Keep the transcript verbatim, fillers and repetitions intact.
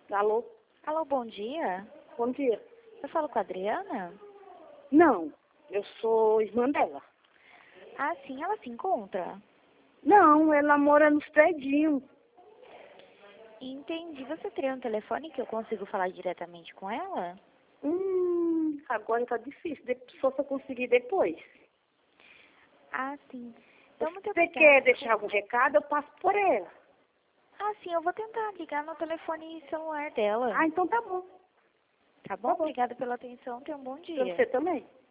Alô? Alô, bom dia. Bom dia. Eu falo com a Adriana? Não, eu sou irmã dela. Ah, sim, ela se encontra? Não, ela mora nos predinhos. Entendi. Você teria um telefone que eu consigo falar diretamente com ela? Hum, agora tá difícil. De- Só se eu conseguir depois. Ah, sim. Então, muito Você obrigada. quer deixar algum recado? Eu passo por ela. Ah, sim, eu vou tentar ligar no telefone celular dela. Ah, então tá bom. Tá bom? Tá bom. Obrigada pela atenção. Tenha um bom Pra dia. você também.